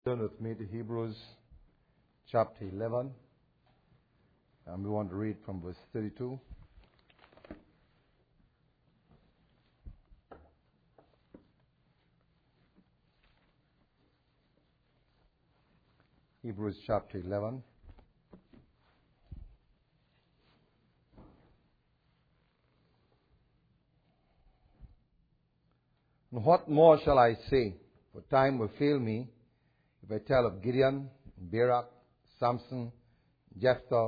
Turn with me to Hebrews chapter 11, and we want to read from verse 32. Hebrews chapter 11. And what more shall I say? For time will fail me if I tell of Gideon, Barak, Samson, Jephthah,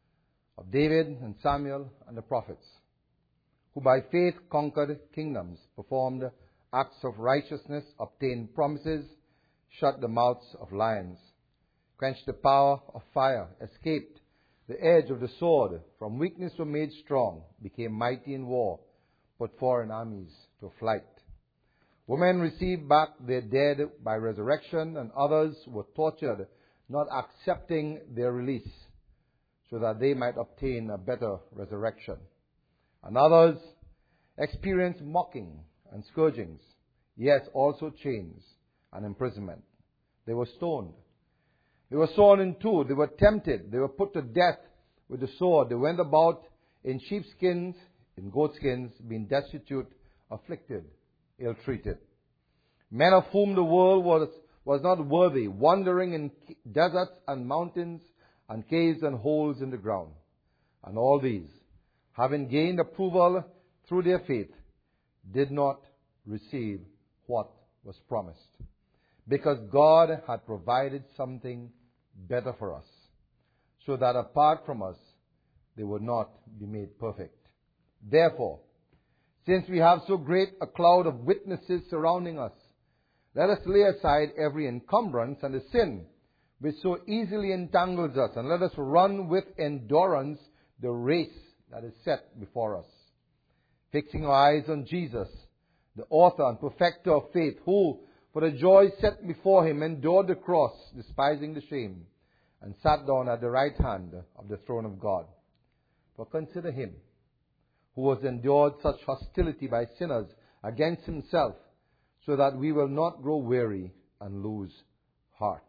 of David and Samuel and the prophets, who by faith conquered kingdoms, performed acts of righteousness, obtained promises, shut the mouths of lions, quenched the power of fire, escaped the edge of the sword, from weakness were made strong, became mighty in war, put foreign armies to flight. Women received back their dead by resurrection, and others were tortured, not accepting their release, so that they might obtain a better resurrection. And others experienced mocking and scourgings, yes, also chains and imprisonment. They were stoned. They were sawn in two. They were tempted. They were put to death with the sword. They went about in sheepskins, in goatskins, being destitute, afflicted, ill-treated. Men of whom the world was not worthy, wandering in deserts and mountains and caves and holes in the ground. And all these, having gained approval through their faith, did not receive what was promised, because God had provided something better for us, so that apart from us, they would not be made perfect. Therefore, since we have so great a cloud of witnesses surrounding us, let us lay aside every encumbrance and the sin which so easily entangles us, and let us run with endurance the race that is set before us, fixing our eyes on Jesus, the author and perfecter of faith, who, for the joy set before him, endured the cross, despising the shame, and sat down at the right hand of the throne of God. For consider him who has endured such hostility by sinners against himself, so that we will not grow weary and lose heart.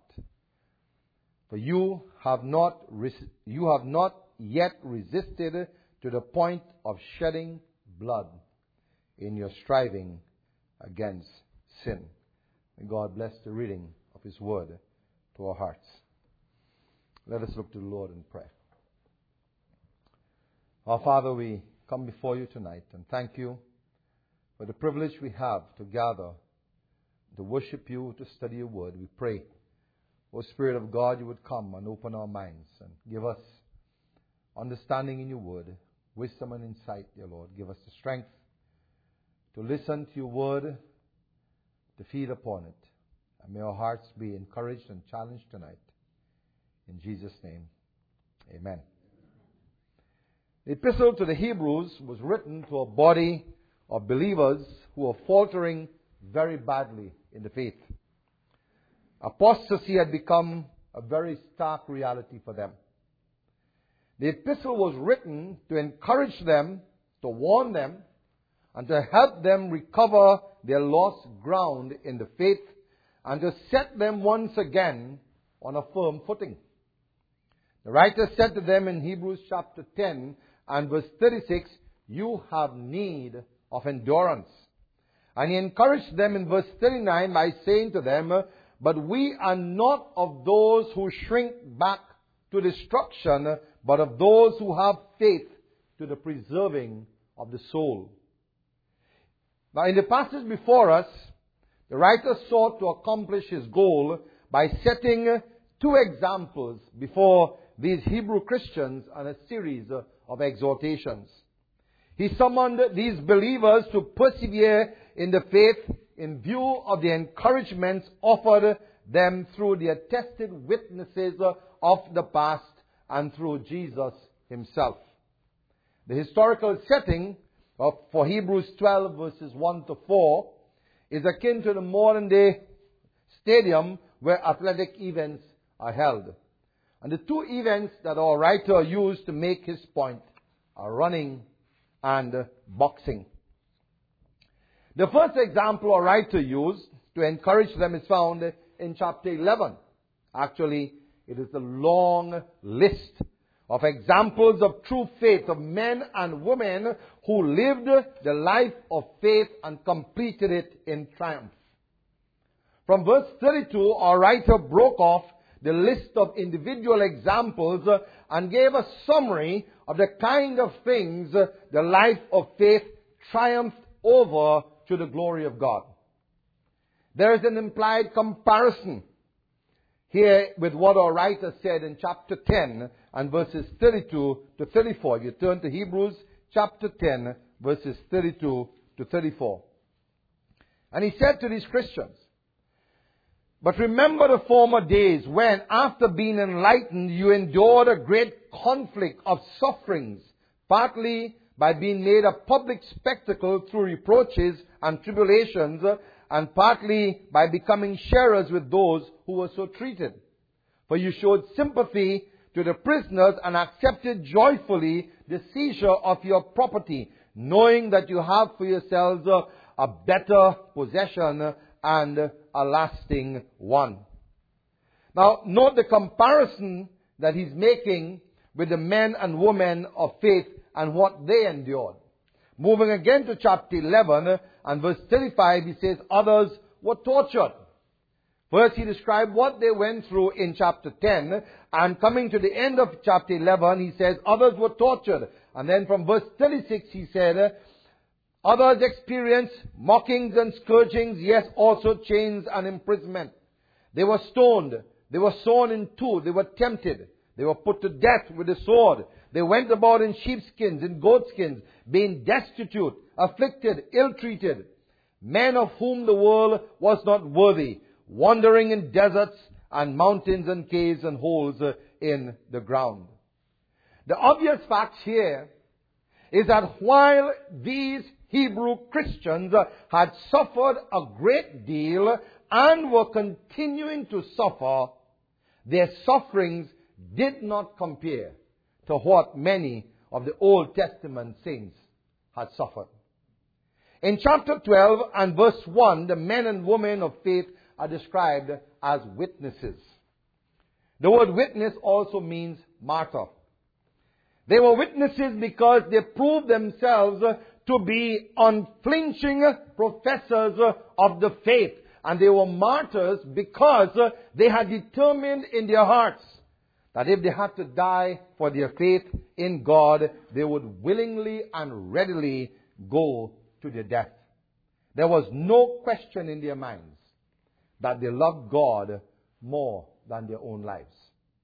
For you have not yet resisted to the point of shedding blood in your striving against sin. May God bless the reading of his word to our hearts. Let us look to the Lord in prayer. Our Father, we come before you tonight and thank you for the privilege we have to gather, to worship you, to study your word. We pray, O Spirit of God, you would come and open our minds and give us understanding in your word, wisdom and insight, dear Lord. Give us the strength to listen to your word, to feed upon it. And may our hearts be encouraged and challenged tonight. In Jesus' name, amen. The epistle to the Hebrews was written to a body of believers who were faltering very badly in the faith. Apostasy had become a very stark reality for them. The epistle was written to encourage them, to warn them, and to help them recover their lost ground in the faith, and to set them once again on a firm footing. The writer said to them in Hebrews chapter 10 and verse 36, you have need of endurance. And he encouraged them in verse 39 by saying to them, but we are not of those who shrink back to destruction, but of those who have faith to the preserving of the soul. Now in the passage before us, the writer sought to accomplish his goal by setting two examples before these Hebrew Christians and a series of exhortations. He summoned these believers to persevere in the faith in view of the encouragements offered them through the attested witnesses of the past and through Jesus himself. The historical setting for Hebrews 12 verses 1 to 4 is akin to the modern day stadium where athletic events are held. And the two events that our writer used to make his point are running and boxing. The first example our writer used to encourage them is found in chapter 11. Actually, it is the long list of examples of true faith of men and women who lived the life of faith and completed it in triumph. From verse 32, our writer broke off the list of individual examples and gave a summary of the kind of things the life of faith triumphed over to the glory of God. There is an implied comparison here with what our writer said in chapter 10 and verses 32 to 34. You turn to Hebrews chapter 10, verses 32 to 34. And he said to these Christians, "But remember the former days when, after being enlightened, you endured a great conflict of sufferings, partly by being made a public spectacle through reproaches and tribulations, and partly by becoming sharers with those who were so treated. For you showed sympathy to the prisoners and accepted joyfully the seizure of your property, knowing that you have for yourselves a better possession and a lasting one." Now, note the comparison that he's making with the men and women of faith and what they endured. Moving again to chapter 11 and verse 35, he says others were tortured. First, he described what they went through in chapter 10, and coming to the end of chapter 11, he says others were tortured. And then from verse 36, he said, others experienced mockings and scourgings, yes, also chains and imprisonment. They were stoned. They were sawn in two. They were tempted. They were put to death with the sword. They went about in sheepskins, in goatskins, being destitute, afflicted, ill-treated, men of whom the world was not worthy, wandering in deserts and mountains and caves and holes in the ground. The obvious fact here is that while these Hebrew Christians had suffered a great deal and were continuing to suffer, their sufferings did not compare to what many of the Old Testament saints had suffered. In chapter 12 and verse 1, the men and women of faith are described as witnesses. The word witness also means martyr. They were witnesses because they proved themselves to be unflinching professors of the faith. And they were martyrs because they had determined in their hearts that if they had to die for their faith in God, they would willingly and readily go to their death. There was no question in their minds that they loved God more than their own lives.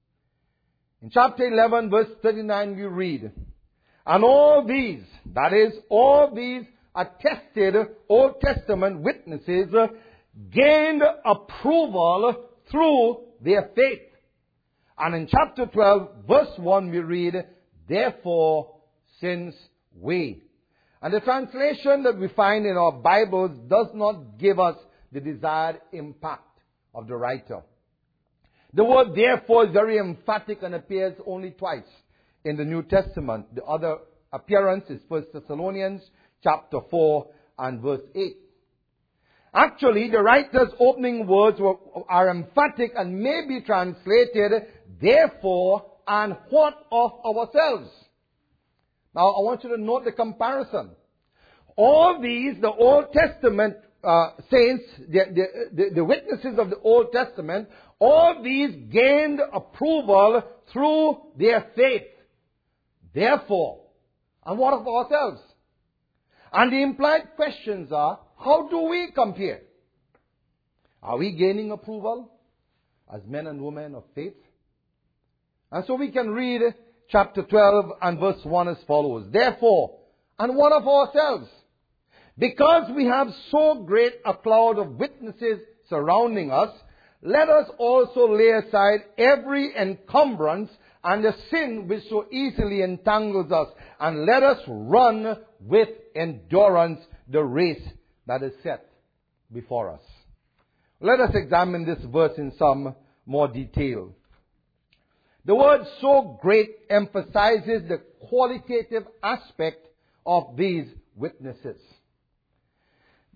In chapter 11, verse 39, we read, "And all these, that is, all these attested Old Testament witnesses gained approval through their faith." And in chapter 12, verse 1, we read, "Therefore, since we." And the translation that we find in our Bibles does not give us the desired impact of the writer. The word therefore is very emphatic and appears only twice in the New Testament. The other appearance is 1 Thessalonians chapter 4 and verse 8. Actually, the writer's opening words are emphatic and may be translated, "Therefore, and what of ourselves?" Now, I want you to note the comparison. All these, the Old Testament saints, the witnesses of the Old Testament, all these gained approval through their faith. Therefore, and what of ourselves? And the implied questions are, how do we compare? Are we gaining approval as men and women of faith? And so we can read chapter 12 and verse 1 as follows. "Therefore, and what of ourselves? Because we have so great a cloud of witnesses surrounding us, let us also lay aside every encumbrance and the sin which so easily entangles us, and let us run with endurance the race that is set before us." Let us examine this verse in some more detail. The word "so great" emphasizes the qualitative aspect of these witnesses.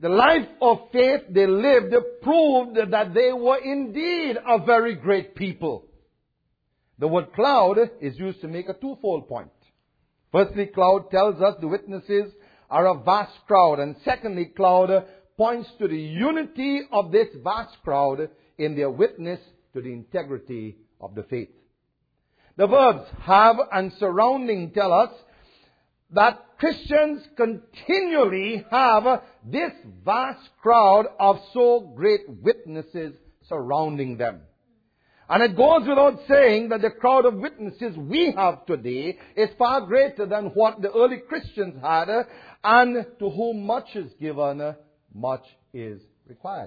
the life of faith they lived proved that they were indeed a very great people. The word cloud is used to make a twofold point. Firstly, cloud tells us the witnesses are a vast crowd. And secondly, cloud points to the unity of this vast crowd in their witness to the integrity of the faith. The verbs have and surrounding tell us that Christians continually have this vast crowd of so great witnesses surrounding them. And it goes without saying that the crowd of witnesses we have today is far greater than what the early Christians had, and to whom much is given, much is required.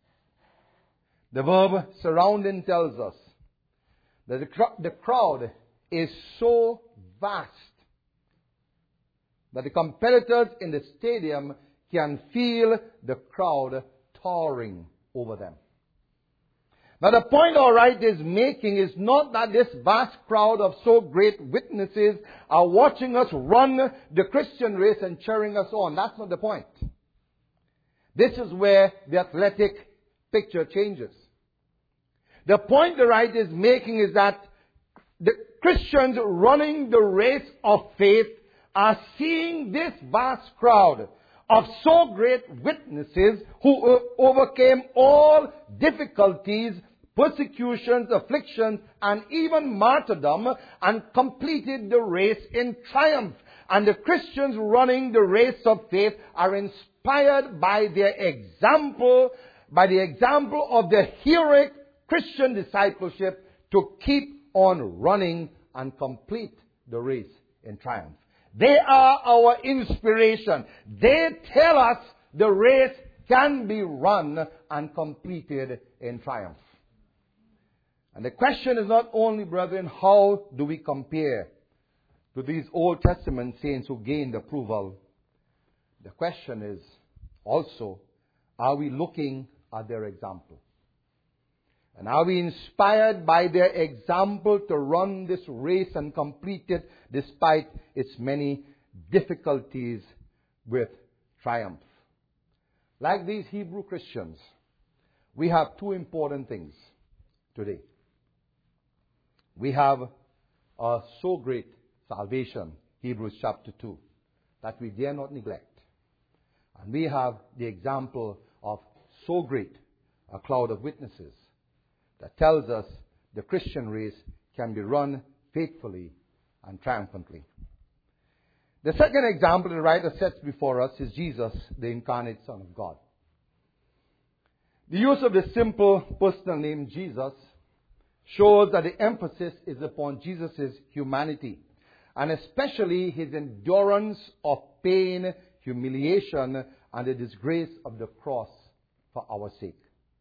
The verb surrounding tells us that the crowd is so vast that the competitors in the stadium can feel the crowd towering over them. Now the point our writer is making is not that this vast crowd of so great witnesses are watching us run the Christian race and cheering us on. That's not the point. This is where the athletic picture changes. The point the writer is making is that the Christians running the race of faith are seeing this vast crowd of so great witnesses who overcame all difficulties, persecutions, afflictions, and even martyrdom, and completed the race in triumph. And the Christians running the race of faith are inspired by their example, by the example of the heroic Christian discipleship to keep on running and complete the race in triumph. They are our inspiration. They tell us the race can be run and completed in triumph. And the question is not only, brethren, how do we compare to these Old Testament saints who gained approval? The question is also, are we looking at their example? And are we inspired by their example to run this race and complete it despite its many difficulties with triumph? Like these Hebrew Christians, we have two important things today. We have a so great salvation, Hebrews chapter 2, that we dare not neglect. And we have the example of so great a cloud of witnesses that tells us the Christian race can be run faithfully and triumphantly. The second example the writer sets before us is Jesus, the incarnate Son of God. The use of the simple personal name Jesus shows that the emphasis is upon Jesus' humanity, and especially his endurance of pain, humiliation, and the disgrace of the cross for our sake.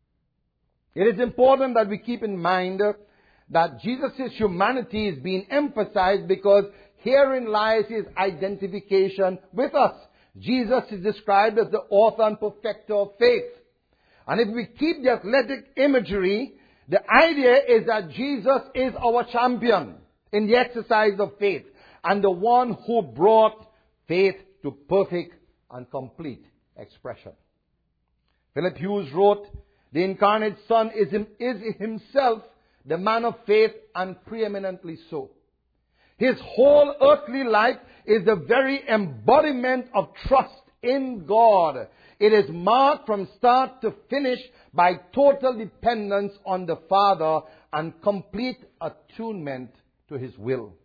It is important that we keep in mind that Jesus' humanity is being emphasized because herein lies his identification with us. Jesus is described as the author and perfecter of faith. And if we keep the athletic imagery, the idea is that Jesus is our champion in the exercise of faith and the one who brought faith to perfect and complete expression. Philip Hughes wrote, "The incarnate Son is himself the man of faith, and preeminently so. His whole earthly life is the very embodiment of trust in God. It is marked from start to finish by total dependence on the Father and complete attunement to his will."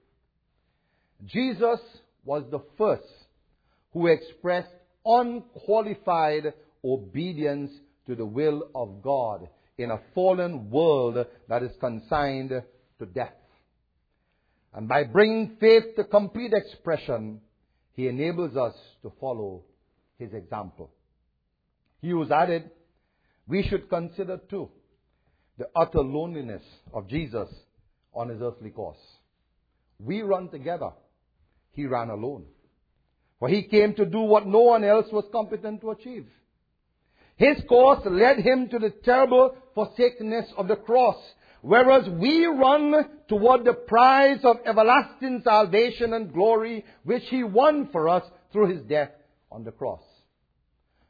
Jesus was the first who expressed unqualified obedience to the will of God in a fallen world that is consigned to death. And by bringing faith to complete expression, he enables us to follow his example. Hughes added, we should consider too the utter loneliness of Jesus on his earthly course. We run together. He ran alone. For he came to do what no one else was competent to achieve. His course led him to the terrible forsakenness of the cross, whereas we run toward the prize of everlasting salvation and glory, which he won for us through his death on the cross.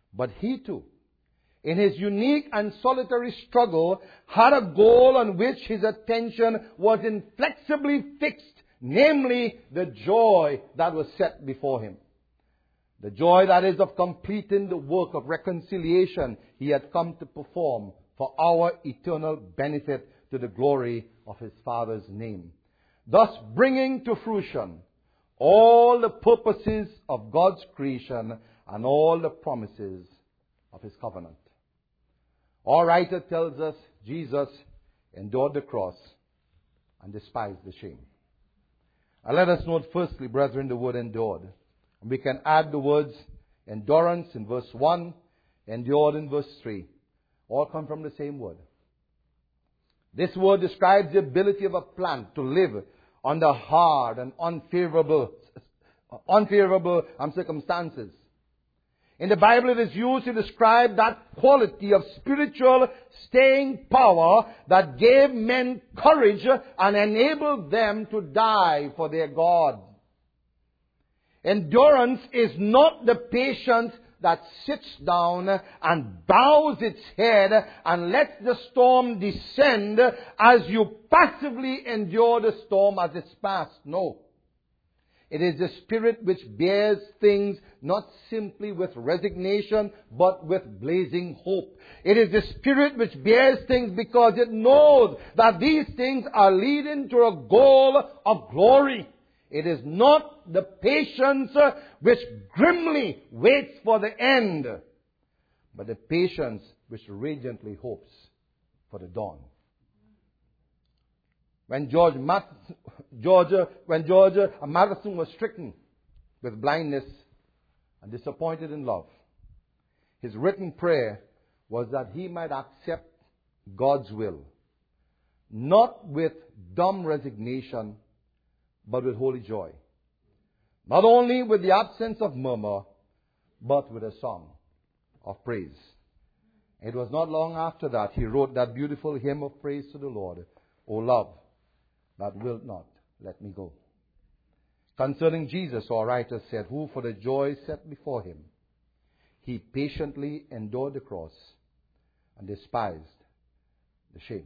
But he too, in his unique and solitary struggle, had a goal on which his attention was inflexibly fixed, namely the joy that was set before him. The joy that is of completing the work of reconciliation he had come to perform for our eternal benefit to the glory of his Father's name, thus bringing to fruition all the purposes of God's creation and all the promises of his covenant. Our writer tells us Jesus endured the cross and despised the shame. And let us note firstly, brethren, the word endured. And we can add the words endurance in verse 1, endured in verse 3. All come from the same word. This word describes the ability of a plant to live under hard and unfavorable circumstances. In the Bible, it is used to describe that quality of spiritual staying power that gave men courage and enabled them to die for their God. Endurance is not the patience that sits down and bows its head and lets the storm descend as you passively endure the storm as it's passed. No. It is the spirit which bears things not simply with resignation, but with blazing hope. It is the spirit which bears things because it knows that these things are leading to a goal of glory. It is not the patience which grimly waits for the end, but the patience which radiantly hopes for the dawn. When George Matheson was stricken with blindness and disappointed in love, his written prayer was that he might accept God's will, not with dumb resignation, but with holy joy. Not only with the absence of murmur, but with a song of praise. It was not long after that he wrote that beautiful hymn of praise to the Lord, O love, that wilt not let me go. Concerning Jesus, our writer said, who for the joy set before him, he patiently endured the cross and despised the shame.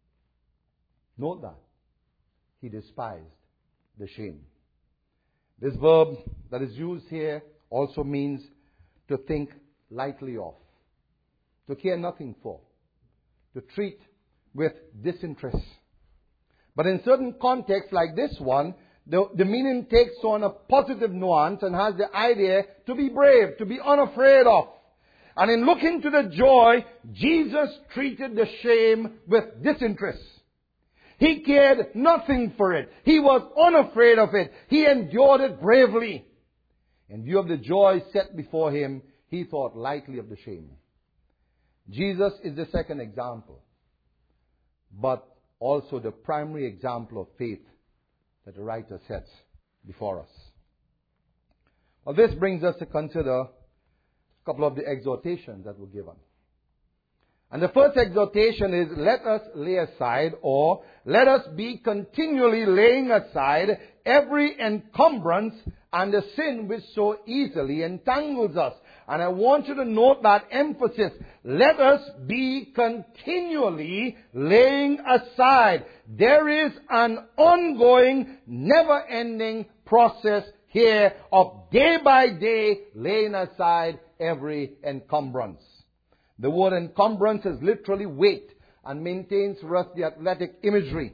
Note that. He despised the shame. This verb that is used here also means to think lightly of, to care nothing for, to treat with disinterest. But in certain contexts like this one, the meaning takes on a positive nuance and has the idea to be brave, to be unafraid of. And in looking to the joy, Jesus treated the shame with disinterest. He cared nothing for it. He was unafraid of it. He endured it bravely. In view of the joy set before him, he thought lightly of the shame. Jesus is the second example, but also the primary example of faith that the writer sets before us. Well, this brings us to consider a couple of the exhortations that were given. And the first exhortation is, let us lay aside, or let us be continually laying aside every encumbrance and the sin which so easily entangles us. And I want you to note that emphasis. Let us be continually laying aside. There is an ongoing, never-ending process here of day by day laying aside every encumbrance. The word encumbrance is literally weight and maintains for us the athletic imagery.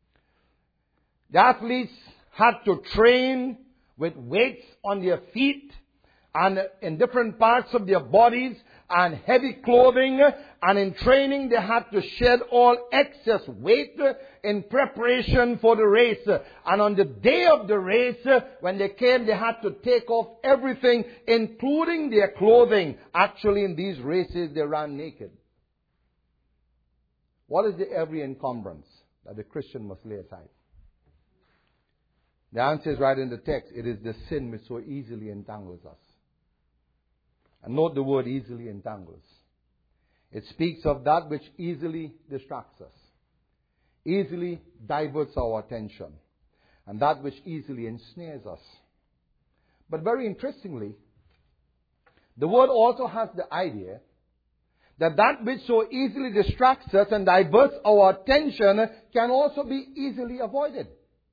The athletes had to train with weights on their feet and in different parts of their bodies and heavy clothing, and in training they had to shed all excess weight in preparation for the race. And on the day of the race, when they came, they had to take off everything, including their clothing. Actually, in these races, they ran naked. What is the every encumbrance that the Christian must lay aside? The answer is right in the text. It is the sin which so easily entangles us. And note the word easily entangles. It speaks of that which easily distracts us, easily diverts our attention, and that which easily ensnares us. But very interestingly, the word also has the idea that that which so easily distracts us and diverts our attention can also be easily avoided.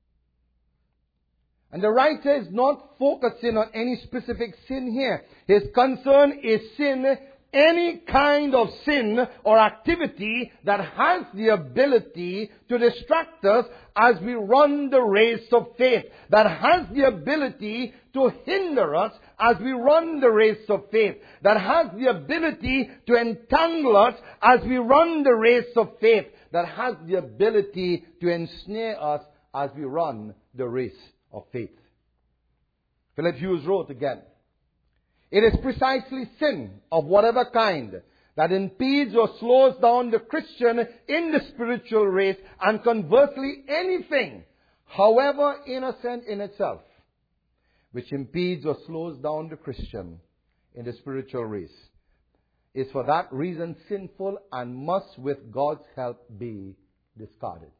And the writer is not focusing on any specific sin here. His concern is sin, any kind of sin or activity that has the ability to distract us as we run the race of faith. That has the ability to hinder us as we run the race of faith. That has the ability to entangle us as we run the race of faith. That has the ability to ensnare us as we run the race of faith. Philip Hughes wrote again, it is precisely sin of whatever kind that impedes or slows down the Christian in the spiritual race, and conversely anything, however innocent in itself, which impedes or slows down the Christian in the spiritual race, is for that reason sinful and must with God's help be discarded.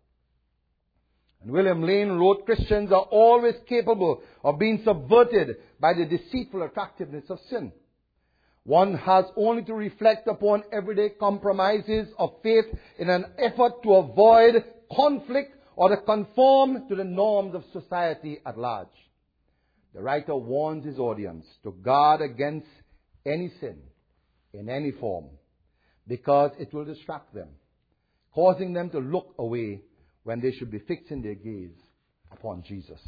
And William Lane wrote, Christians are always capable of being subverted by the deceitful attractiveness of sin. One has only to reflect upon everyday compromises of faith in an effort to avoid conflict or to conform to the norms of society at large. The writer warns his audience to guard against any sin in any form, because it will distract them, causing them to look away when they should be fixing their gaze upon Jesus.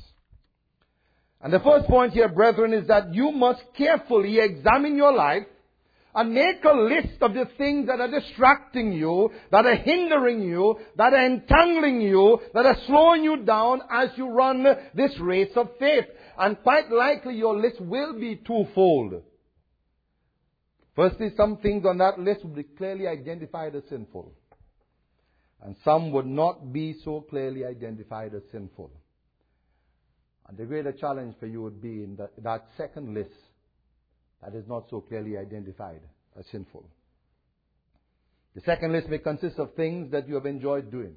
And the first point here, brethren, is that you must carefully examine your life and make a list of the things that are distracting you, that are hindering you, that are entangling you, that are slowing you down as you run this race of faith. And quite likely your list will be twofold. Firstly, some things on that list will be clearly identified as sinful. And some would not be so clearly identified as sinful. And the greater challenge for you would be in that second list that is not so clearly identified as sinful. The second list may consist of things that you have enjoyed doing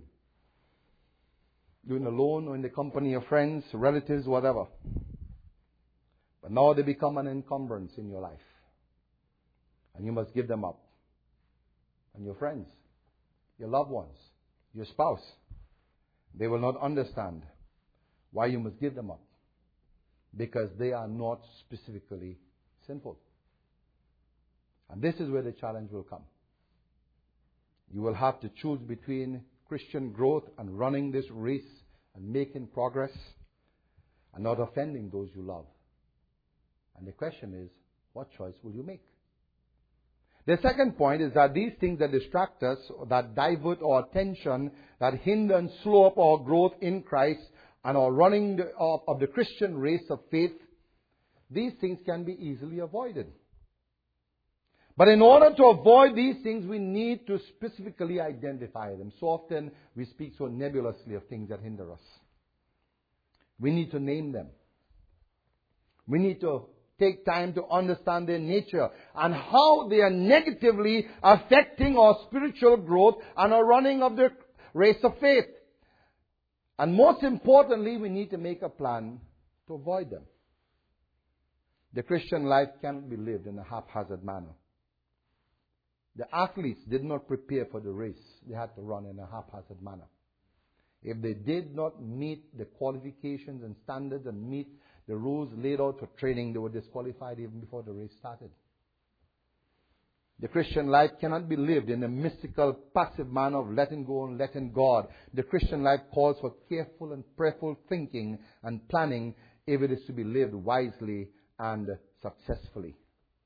alone or in the company of friends, relatives, whatever. But now they become an encumbrance in your life. And you must give them up. And your friends, your loved ones, your spouse, they will not understand why you must give them up, because they are not specifically sinful. And this is where the challenge will come. You will have to choose between Christian growth and running this race and making progress and not offending those you love. And the question is, what choice will you make? The second point is that these things that distract us, that divert our attention, that hinder and slow up our growth in Christ and our running of the Christian race of faith, these things can be easily avoided. But in order to avoid these things, we need to specifically identify them. So often we speak so nebulously of things that hinder us. We need to name them. We need to take time to understand their nature and how they are negatively affecting our spiritual growth and our running of the race of faith. And most importantly, we need to make a plan to avoid them. The Christian life cannot be lived in a haphazard manner. The athletes did not prepare for the race. They had to run in a haphazard manner. If they did not meet the qualifications and standards and meet the rules laid out for training, they were disqualified even before the race started. The Christian life cannot be lived in a mystical, passive manner of letting go and letting God. The Christian life calls for careful and prayerful thinking and planning if it is to be lived wisely and successfully.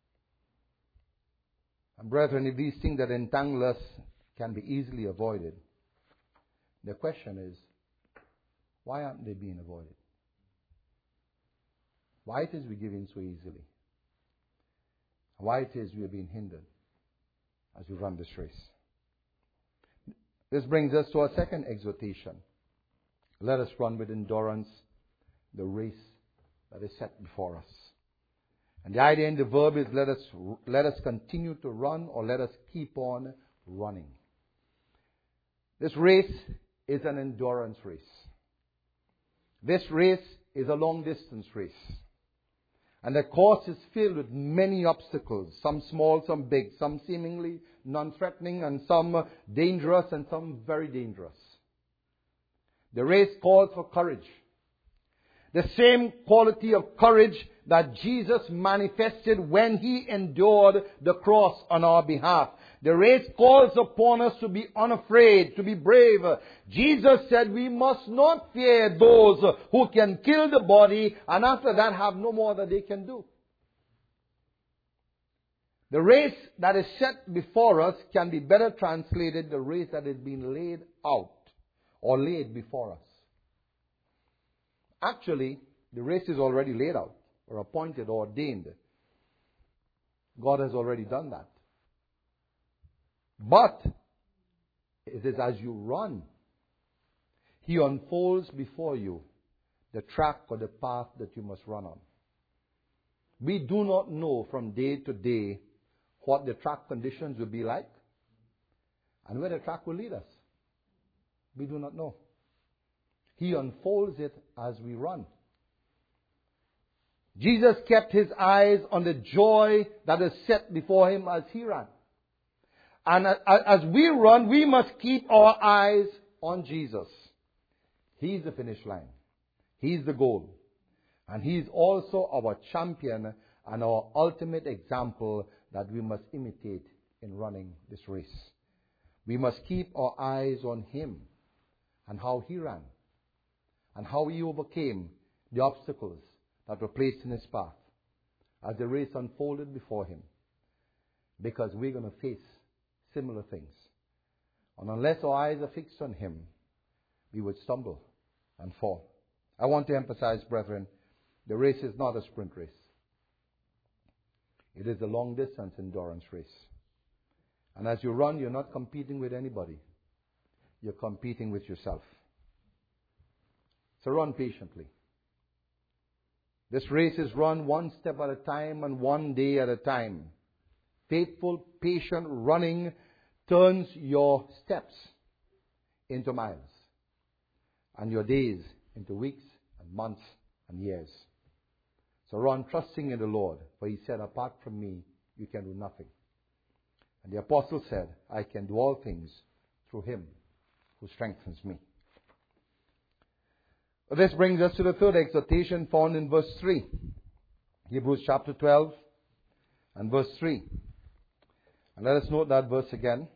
And brethren, if these things that entangle us can be easily avoided, the question is, why aren't they being avoided? Why it is we give in so easily? Why it is we are being hindered as we run this race? This brings us to our second exhortation. Let us run with endurance the race that is set before us. And the idea in the verb is let us continue to run, or let us keep on running. This race is an endurance race. This race is a long distance race. And the course is filled with many obstacles, some small, some big, some seemingly non-threatening, and some dangerous, and some very dangerous. The race calls for courage. The same quality of courage that Jesus manifested when He endured the cross on our behalf. The race calls upon us to be unafraid, to be brave. Jesus said we must not fear those who can kill the body and after that have no more that they can do. The race that is set before us can be better translated the race that is being laid out or laid before us. Actually, the race is already laid out or appointed or ordained. God has already done that. But it is as you run, He unfolds before you the track or the path that you must run on. We do not know from day to day what the track conditions will be like and where the track will lead us. We do not know. He unfolds it as we run. Jesus kept His eyes on the joy that is set before Him as He ran. And as we run, we must keep our eyes on Jesus. He's the finish line. He's the goal. And He's also our champion and our ultimate example that we must imitate in running this race. We must keep our eyes on Him and how He ran and how He overcame the obstacles that were placed in His path as the race unfolded before Him. Because we're going to face similar things. And unless our eyes are fixed on Him, we would stumble and fall. I want to emphasize, brethren, the race is not a sprint race. It is a long-distance endurance race. And as you run, you're not competing with anybody. You're competing with yourself. So run patiently. This race is run one step at a time and one day at a time. Faithful, patient running turns your steps into miles and your days into weeks and months and years. So run trusting in the Lord, for He said, apart from me, you can do nothing. And the apostle said, I can do all things through Him who strengthens me. This brings us to the third exhortation found in verse 3. Hebrews chapter 12 and verse 3. And let us note that verse again.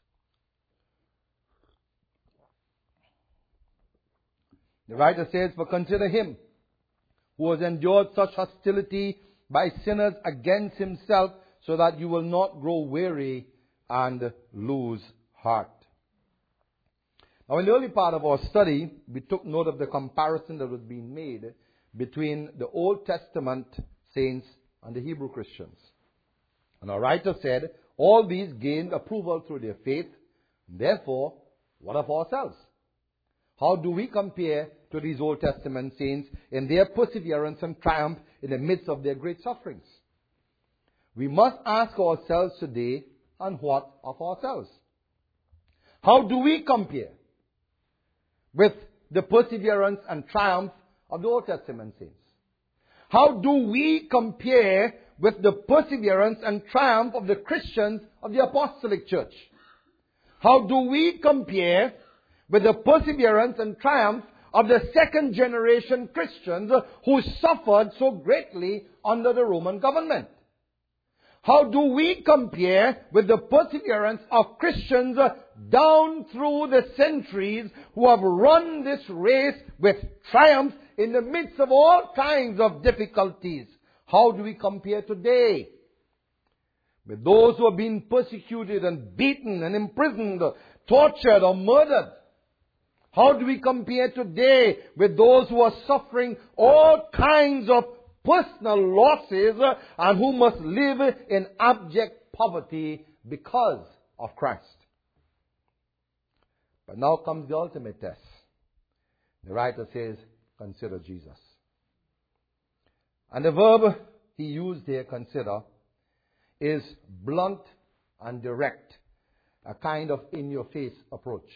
The writer says, for consider Him who has endured such hostility by sinners against Himself, so that you will not grow weary and lose heart. Now, in the early part of our study, we took note of the comparison that was being made between the Old Testament saints and the Hebrew Christians. And our writer said, all these gained approval through their faith. Therefore, what of ourselves? How do we compare to these Old Testament saints in their perseverance and triumph in the midst of their great sufferings? We must ask ourselves today, and what of ourselves? How do we compare with the perseverance and triumph of the Old Testament saints? How do we compare with the perseverance and triumph of the Christians of the Apostolic Church? How do we compare with the perseverance and triumph of the second generation Christians who suffered so greatly under the Roman government? How do we compare with the perseverance of Christians down through the centuries who have run this race with triumph in the midst of all kinds of difficulties? How do we compare today with those who have been persecuted and beaten and imprisoned, tortured or murdered? How do we compare today with those who are suffering all kinds of personal losses and who must live in abject poverty because of Christ? But now comes the ultimate test. The writer says, consider Jesus. And the verb he used here, consider, is blunt and direct, a kind of in-your-face approach.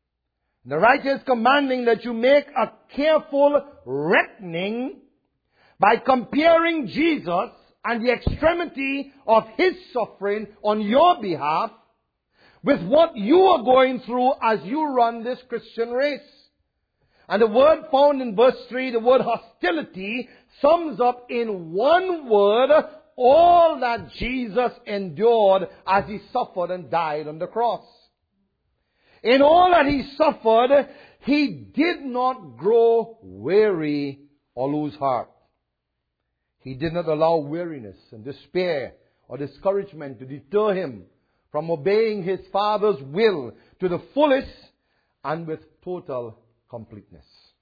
The writer is commanding that you make a careful reckoning by comparing Jesus and the extremity of His suffering on your behalf with what you are going through as you run this Christian race. And the word found in verse 3, the word hostility, sums up in one word all that Jesus endured as He suffered and died on the cross. In all that He suffered, He did not grow weary or lose heart. He did not allow weariness and despair or discouragement to deter Him from obeying His Father's will to the fullest and with total completeness.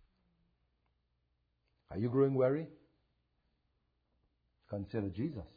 Are you growing weary? Consider Jesus.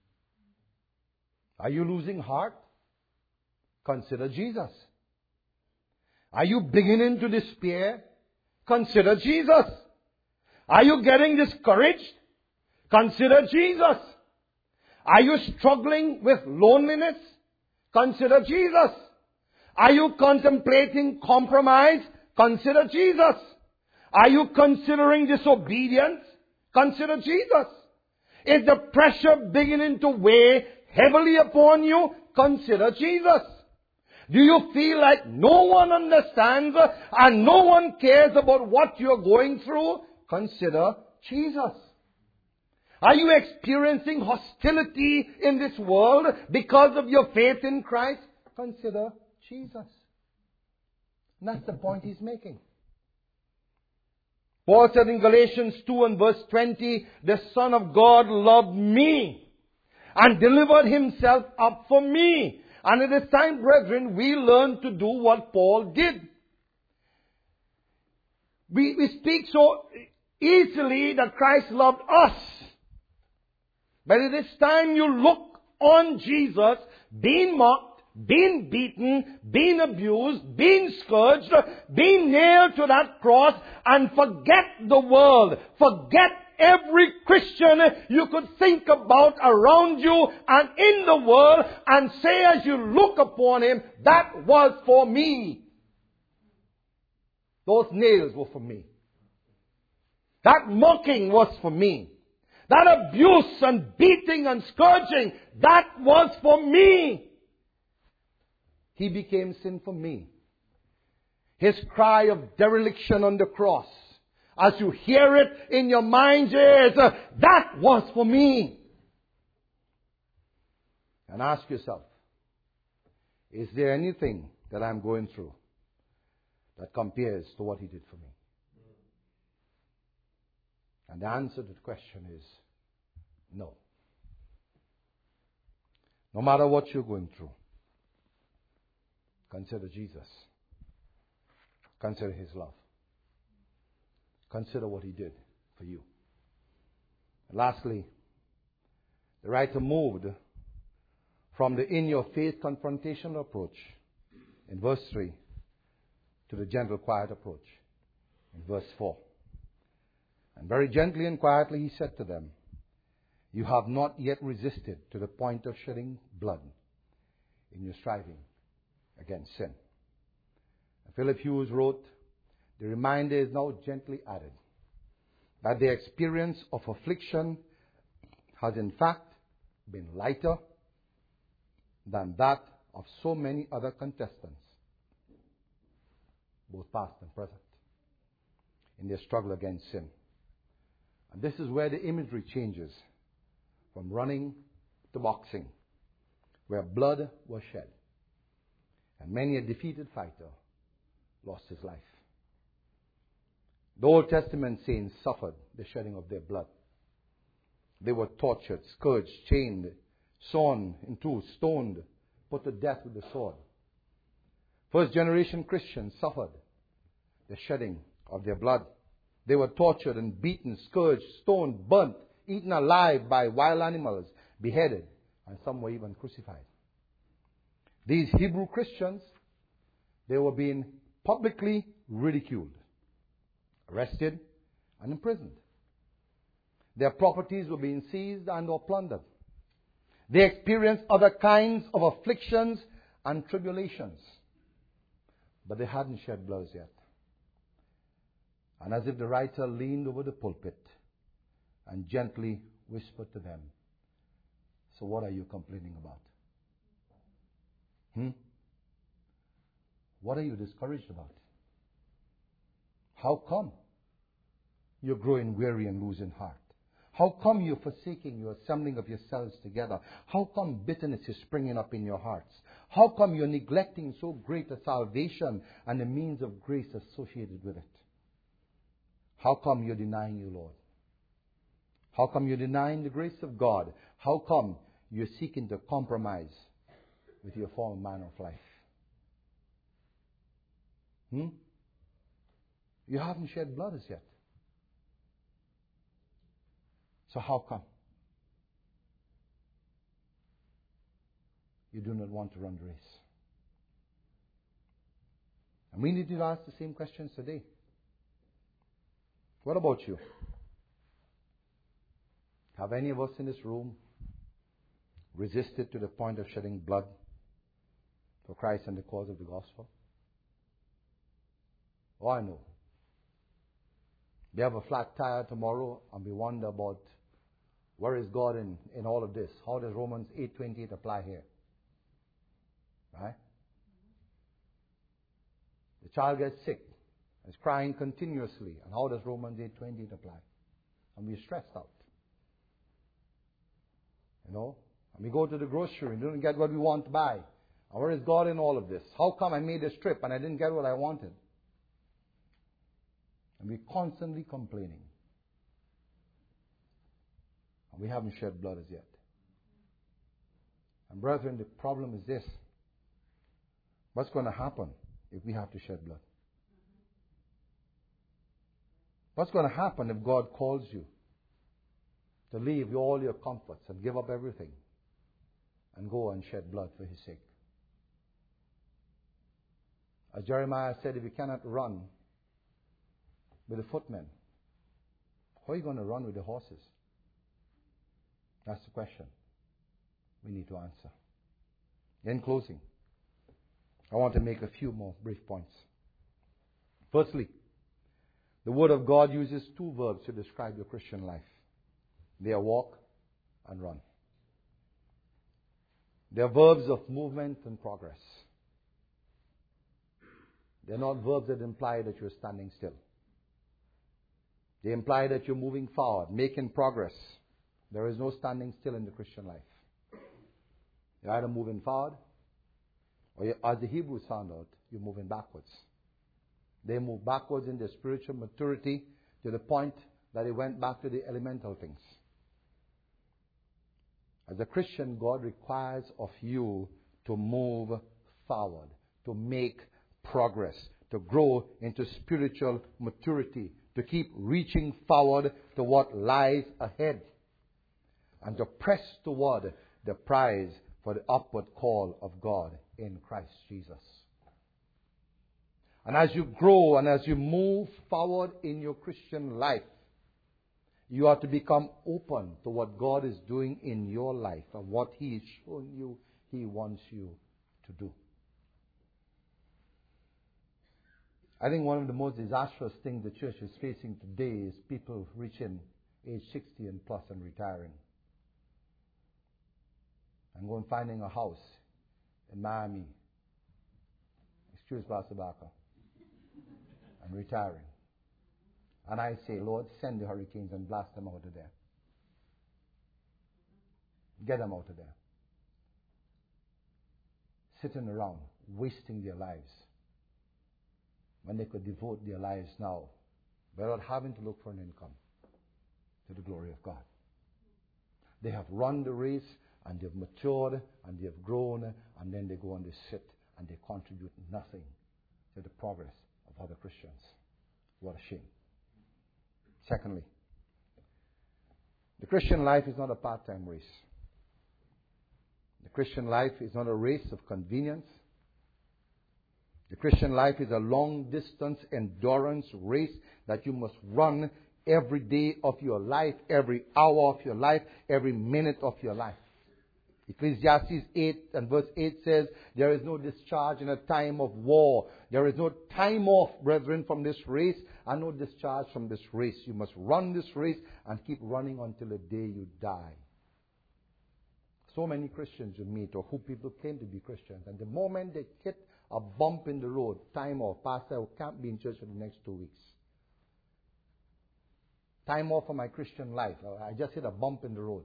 Are you losing heart? Consider Jesus. Are you beginning to despair? Consider Jesus. Are you getting discouraged? Consider Jesus. Are you struggling with loneliness? Consider Jesus. Are you contemplating compromise? Consider Jesus. Are you considering disobedience? Consider Jesus. Is the pressure beginning to weigh heavily upon you? Consider Jesus. Do you feel like no one understands and no one cares about what you're going through? Consider Jesus. Are you experiencing hostility in this world because of your faith in Christ? Consider Jesus. And that's the point he's making. Paul said in Galatians 2 and verse 20, the Son of God loved me and delivered Himself up for me. And it is time, brethren, we learn to do what Paul did. We speak so easily that Christ loved us. But it is time you look on Jesus being mocked, being beaten, being abused, being scourged, being nailed to that cross, and forget the world. Forget every Christian you could think about around you and in the world, and say as you look upon Him, that was for me. Those nails were for me. That mocking was for me. That abuse and beating and scourging, that was for me. He became sin for me. His cry of dereliction on the cross, as you hear it in your mind's ears, that was for me. And ask yourself, is there anything that I'm going through that compares to what He did for me? And the answer to the question is no. No matter what you're going through, consider Jesus. Consider His love. Consider what He did for you. And lastly, the writer moved from the in-your-face confrontational approach in verse 3 to the gentle, quiet approach in verse 4. And very gently and quietly He said to them, you have not yet resisted to the point of shedding blood in your striving against sin. And Philip Hughes wrote, the reminder is now gently added that the experience of affliction has in fact been lighter than that of so many other contestants, both past and present, in their struggle against sin. And this is where the imagery changes from running to boxing, where blood was shed. And many a defeated fighter lost his life. The Old Testament saints suffered the shedding of their blood. They were tortured, scourged, chained, sawn in two, stoned, put to death with the sword. First generation Christians suffered the shedding of their blood. They were tortured and beaten, scourged, stoned, burnt, eaten alive by wild animals, beheaded, and some were even crucified. These Hebrew Christians, they were being publicly ridiculed, arrested, and imprisoned. Their properties were being seized and or plundered. They experienced other kinds of afflictions and tribulations, but they hadn't shed blood yet. And as if the writer leaned over the pulpit, and gently whispered to them, so what are you complaining about? What are you discouraged about? How come you're growing weary and losing heart? How come you're forsaking your assembling of yourselves together? How come bitterness is springing up in your hearts? How come you're neglecting so great a salvation and the means of grace associated with it? How come you're denying you, Lord? How come you're denying the grace of God? How come you're seeking to compromise with your former manner of life? You haven't shed blood as yet. So how come you do not want to run the race? And we need to ask the same questions today. What about you? Have any of us in this room resisted to the point of shedding blood for Christ and the cause of the gospel? Oh, I know. We have a flat tire tomorrow and we wonder about where is God in all of this? How does Romans 8:28 apply here? Right? The child gets sick, is crying continuously, and how does Romans 8:28 apply? And we're stressed out. You know? And we go to the grocery and don't get what we want to buy. And where is God in all of this? How come I made this trip and I didn't get what I wanted? And we're constantly complaining. And we haven't shed blood as yet. And brethren, the problem is this. What's going to happen if we have to shed blood? What's going to happen if God calls you to leave all your comforts and give up everything and go and shed blood for His sake? As Jeremiah said, if you cannot run with the footmen, how are you going to run with the horses? That's the question we need to answer. In closing, I want to make a few more brief points. Firstly, the Word of God uses two verbs to describe your Christian life. They are walk and run. They are verbs of movement and progress. They are not verbs that imply that you're standing still. They imply that you're moving forward, making progress. There is no standing still in the Christian life. You're either moving forward, or as the Hebrews found out, you're moving backwards. They moved backwards in their spiritual maturity to the point that it went back to the elemental things. As a Christian, God requires of you to move forward, to make progress, to grow into spiritual maturity, to keep reaching forward to what lies ahead, and to press toward the prize for the upward call of God in Christ Jesus. And as you grow and as you move forward in your Christian life, you are to become open to what God is doing in your life and what He is showing you He wants you to do. I think one of the most disastrous things the church is facing today is people reaching age 60 and plus and retiring. And going finding a house in Miami, excuse Pastor Barker, and retiring. And I say, Lord, send the hurricanes and blast them out of there. Get them out of there. Sitting around, wasting their lives, when they could devote their lives now, without having to look for an income, to the glory of God. They have run the race, and they've matured, and they have grown, and then they go and they sit, and they contribute nothing to the progress of other Christians. What a shame. Secondly, the Christian life is not a part-time race. The Christian life is not a race of convenience. The Christian life is a long-distance endurance race that you must run every day of your life, every hour of your life, every minute of your life. Ecclesiastes 8 and verse 8 says, there is no discharge in a time of war. There is no time off, brethren, from this race, and no discharge from this race. You must run this race and keep running until the day you die. So many Christians you meet, or who people claim to be Christians, and the moment they hit a bump in the road, time off, Pastor, I can't be in church for the next 2 weeks. Time off for my Christian life. I just hit a bump in the road.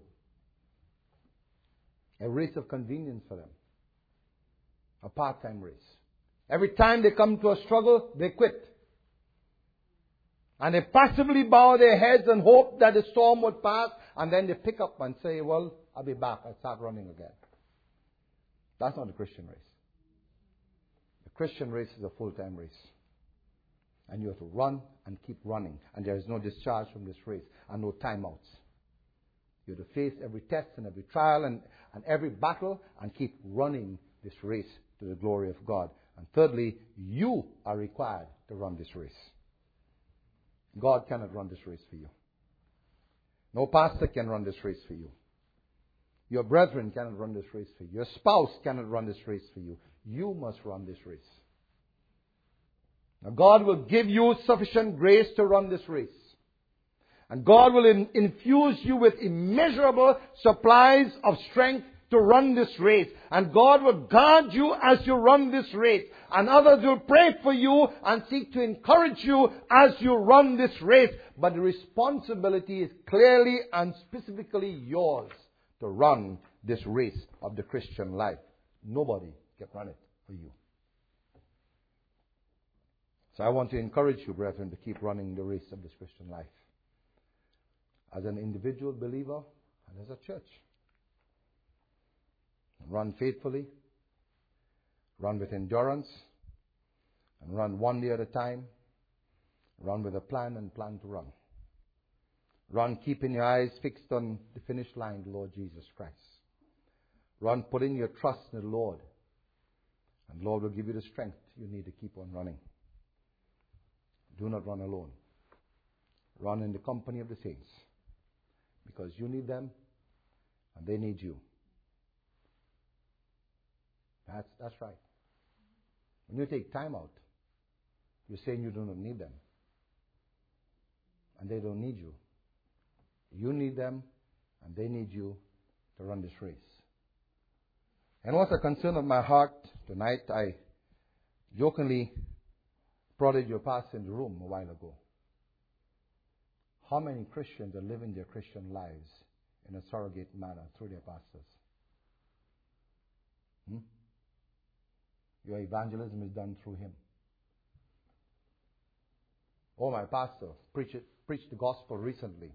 A race of convenience for them. A part-time race. Every time they come to a struggle, they quit. And they passively bow their heads and hope that the storm would pass, and then they pick up and say, well, I'll be back. I'll start running again. That's not the Christian race. The Christian race is a full-time race. And you have to run and keep running. And there is no discharge from this race and no timeouts. You have to face every test and every trial and every battle and keep running this race to the glory of God. And thirdly, you are required to run this race. God cannot run this race for you. No pastor can run this race for you. Your brethren cannot run this race for you. Your spouse cannot run this race for you. You must run this race. Now God will give you sufficient grace to run this race. And God will infuse you with immeasurable supplies of strength to run this race. And God will guard you as you run this race. And others will pray for you and seek to encourage you as you run this race. But the responsibility is clearly and specifically yours to run this race of the Christian life. Nobody can run it for you. So I want to encourage you, brethren, to keep running the race of this Christian life. As an individual believer and as a church. Run faithfully, run with endurance, and run one day at a time. Run with a plan and plan to run. Run keeping your eyes fixed on the finish line, the Lord Jesus Christ. Run putting your trust in the Lord. And the Lord will give you the strength you need to keep on running. Do not run alone. Run in the company of the saints. Because you need them and they need you. That's right. When you take time out, you're saying you do not need them. And they don't need you. You need them and they need you to run this race. And what's a concern of my heart tonight, I jokingly prodded your pastor in the room a while ago. How many Christians are living their Christian lives in a surrogate manner through their pastors? Your evangelism is done through him. Oh, my pastor preached the gospel recently.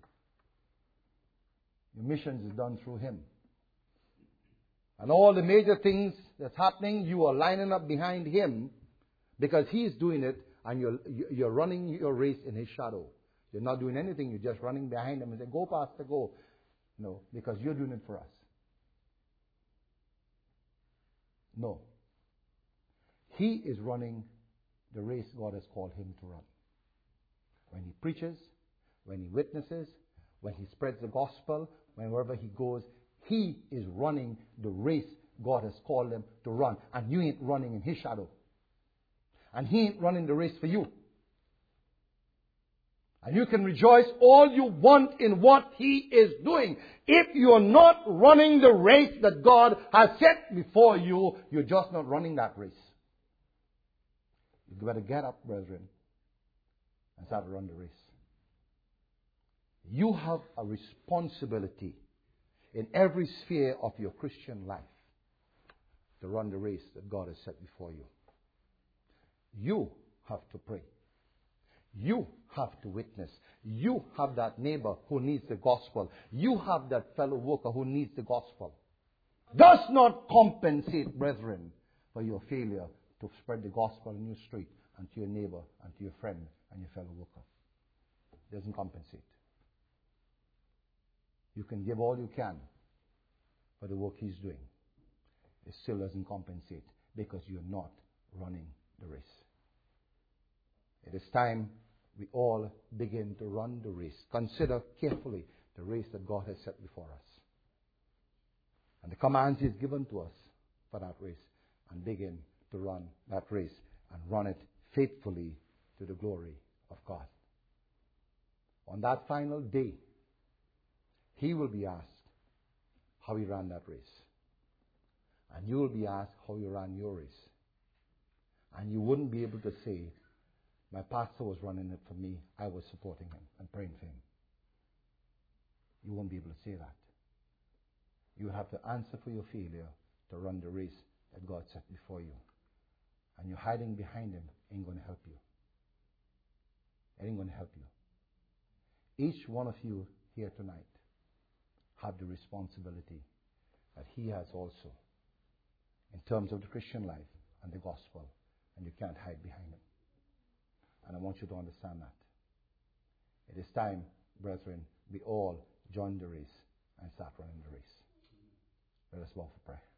Your missions is done through him. And all the major things that's happening, you are lining up behind him because he's doing it and you're running your race in his shadow. You're not doing anything. You're just running behind him and say, go, pastor, go. No, because you're doing it for us. No. He is running the race God has called him to run. When he preaches, when he witnesses, when he spreads the gospel, wherever he goes, he is running the race God has called him to run. And you ain't running in his shadow. And he ain't running the race for you. And you can rejoice all you want in what he is doing. If you're not running the race that God has set before you, you're just not running that race. You better get up, brethren, and start to run the race. You have a responsibility in every sphere of your Christian life to run the race that God has set before you. You have to pray. You have to witness. You have that neighbor who needs the gospel. You have that fellow worker who needs the gospel. Does not compensate, brethren, for your failure to spread the gospel in your street and to your neighbor and to your friend and your fellow worker. Doesn't compensate. You can give all you can for the work he's doing. It still doesn't compensate because you're not running the race. It is time we all begin to run the race. Consider carefully the race that God has set before us. and the commands He's given to us for that race, and begin to run that race and run it faithfully to the glory of God. On that final day, He will be asked how He ran that race. And you will be asked how you ran your race. And you wouldn't be able to say, my pastor was running it for me, I was supporting him and praying for him. You won't be able to say that. You will have to answer for your failure to run the race that God set before you. And you're hiding behind Him ain't going to help you. It ain't going to help you. Each one of you here tonight have the responsibility that He has also in terms of the Christian life and the gospel, and you can't hide behind Him. And I want you to understand that. It is time, brethren, we all join the race and start running the race. Let us bow for prayer.